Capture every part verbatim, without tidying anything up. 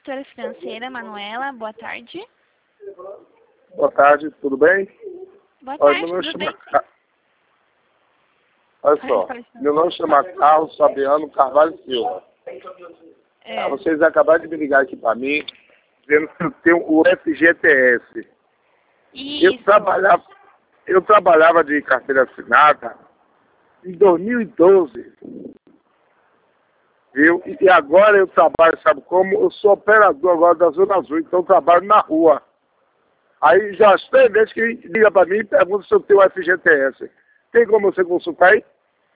consultora financeira, Manuela. Boa tarde. Boa tarde, tudo bem? Boa Olha, tarde, meu nome tudo chama... bem? Ca- Olha só, meu nome chama Carlos Fabiano Carvalho Silva. É. Vocês acabaram de me ligar aqui para mim, dizendo que eu tenho o F G T S. Eu Isso. trabalhava, eu trabalhava de carteira assinada em dois mil e doze. Viu? E agora eu trabalho, sabe como? Eu sou operador agora da Zona Azul, então eu trabalho na rua. Aí já as três vezes que liga para mim e pergunta se eu tenho o F G T S. Tem como você consultar aí?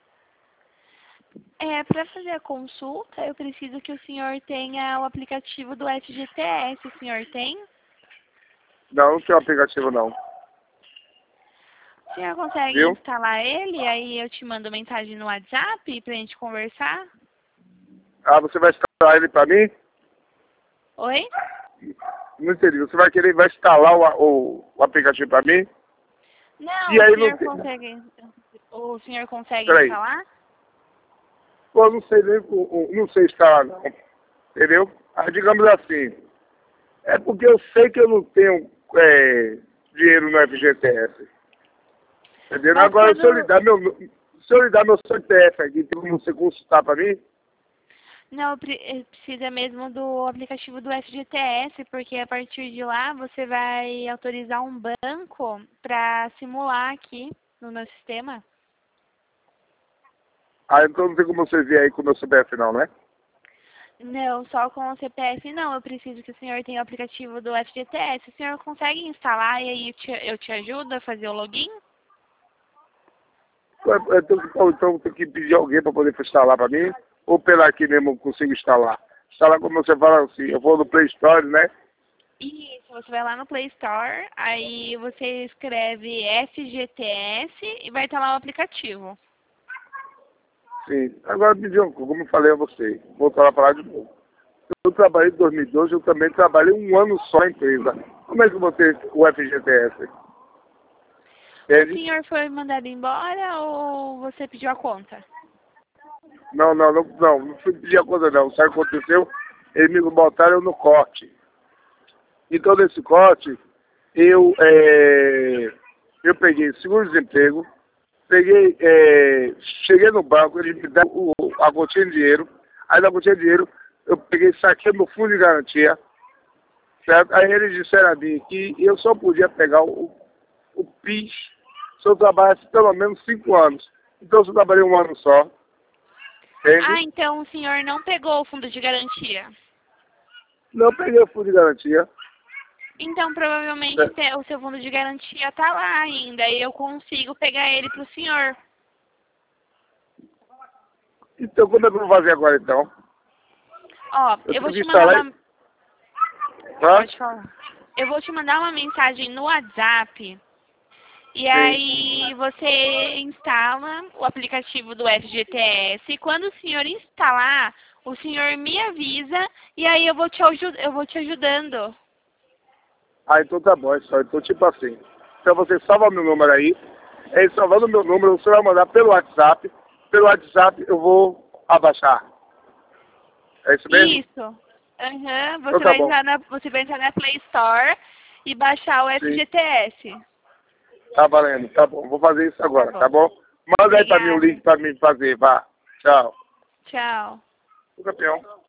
É, para fazer a consulta, eu preciso que o senhor tenha o aplicativo do F G T S. O senhor tem? Não, não tem aplicativo não. O senhor consegue Viu? instalar ele? Aí eu te mando mensagem no WhatsApp pra gente conversar? Ah, você vai instalar ele para mim? Oi? Não entendi. Você vai querer, vai instalar o, o, o aplicativo para mim? Não, E o aí senhor não tem... consegue. O senhor consegue Peraí. instalar? Pô, eu não sei nem, o- o- não sei instalar não. Entendeu? Aí digamos assim, é porque eu sei que eu não tenho é, dinheiro no F G T S. Entendeu? Mas Agora, se eu lhe quando. dar meu, se eu lhe dar meu C P F aqui, tem como você consultar para mim? Não, pre- eh, precisa mesmo do aplicativo do F G T S, porque a partir de lá você vai autorizar um banco para simular aqui no meu sistema. Ah, então não tem como você ver aí com o meu C P F não, né? Não, só com o C P F não. Eu preciso que o senhor tenha o aplicativo do F G T S. O senhor consegue instalar e aí eu te, eu te ajudo a fazer o login? Eu, eu tenho, que- ou então eu tenho que pedir alguém para poder instalar para mim, ou pela aqui mesmo eu consigo instalar. Instalar como você fala assim, eu vou no Play Store, né? Isso, você vai lá no Play Store, aí você escreve F G T S e vai estar lá o aplicativo. Sim. Agora me diga, uma coisa, como eu falei a você, vou falar para lá de novo. Eu trabalhei em dois mil e doze, eu também trabalhei um ano só na empresa. Como é que eu vou ter o F G T S? O Entende? senhor foi mandado embora ou você pediu a conta? Não, não, não, não, não fui pedir a coisa não. Sabe o que aconteceu? Eles me botaram no corte. Então nesse corte, eu, é, eu peguei seguro-desemprego, peguei, é, cheguei no banco, eles me deram o, a gotinha de dinheiro, aí na gotinha de dinheiro eu peguei, saquei meu fundo de garantia, certo? Aí eles disseram a mim que eu só podia pegar o, o PIS se eu trabalhasse pelo menos cinco anos. Então se eu trabalhei um ano só, entende? Ah, então o senhor não pegou o fundo de garantia. Não peguei o fundo de garantia. Então provavelmente É. te- o seu fundo de garantia tá lá ainda e eu consigo pegar ele pro senhor. Então como é que eu vou fazer agora então? Ó, Eu eu vou tenho que te mandar instalar. uma. Hã? Pode falar. Eu vou te mandar uma mensagem no WhatsApp. E Sim. aí você instala o aplicativo do F G T S. E quando o senhor instalar, o senhor me avisa e aí eu vou te, aju eu vou te ajudando. Ah, então tá bom, é só. Então tipo assim. Então você salva meu número aí. Aí salvando meu número, você vai mandar pelo WhatsApp. Pelo WhatsApp eu vou abaixar. É isso mesmo? Isso. Aham. Então Você tá vai bom. entrar na você vai entrar na Play Store e baixar o Sim. F G T S. Tá valendo, tá bom. Vou fazer isso agora, Tá tá bom. bom? Manda aí pra mim o Obrigada. link pra mim fazer, vá. Tchau. Tchau. O campeão.